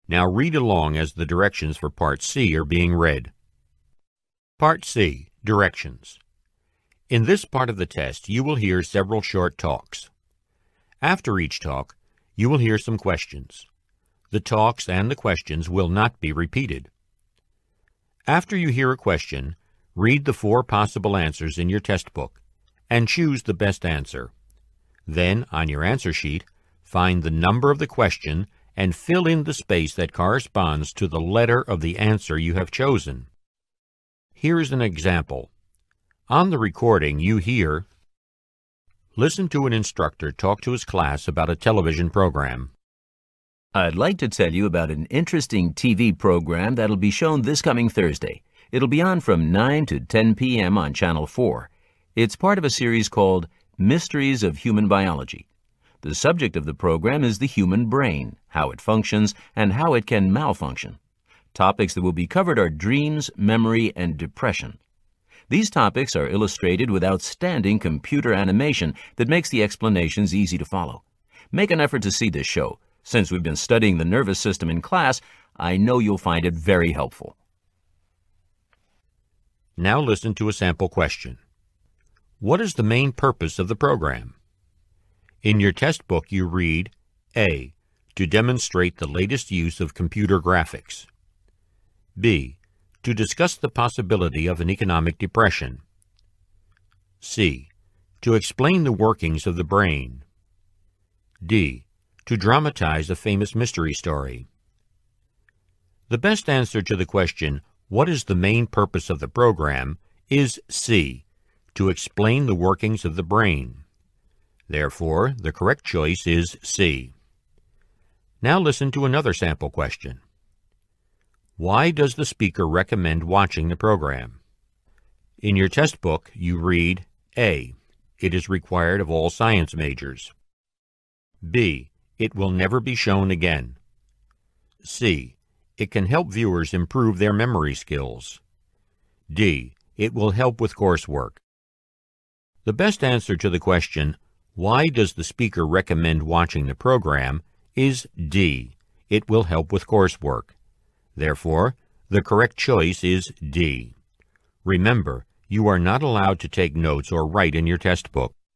Now read along as the directions for Part C are being read. Part C, Directions. In this part of the test, you will hear several short talks. After each talk, you will hear some questions. The talks and the questions will not be repeated. After you hear a question, read the 4 possible answers in your test book and choose the best answer. Then, on your answer sheet, find the number of the question and fill in the space that corresponds to the letter of the answer you have chosen. Here is an example. On the recording, you hear, "Listen to an instructor talk to his class about a television program." I'd like to tell you about an interesting TV program that'll be shown this coming Thursday. It'll be on from 9 to 10 p.m. on Channel 4. It's part of a series called Mysteries of Human Biology. The subject of the program is the human brain, how it functions, and how it can malfunction. Topics that will be covered are dreams, memory, and depression. These topics are illustrated with outstanding computer animation that makes the explanations easy to follow. Make an effort to see this show. Since we've been studying the nervous system in class, I know you'll find it very helpful. Now listen to a sample question. What is the main purpose of the program? In your test book, you read, A, to demonstrate the latest use of computer graphics. B, to discuss the possibility of an economic depression. C, to explain the workings of the brain. D, to dramatize a famous mystery story. The best answer to the question, what is the main purpose of the program, is C, to explain the workings of the brain. Therefore, the correct choice is C. Now listen to another sample question. Why does the speaker recommend watching the program? In your test book, you read, A, it is required of all science majors. B, it will never be shown again. C, it can help viewers improve their memory skills. D, it will help with coursework. The best answer to the question, why does the speaker recommend watching the program, is D, it will help with coursework. Therefore, the correct choice is D. Remember, you are not allowed to take notes or write in your test book.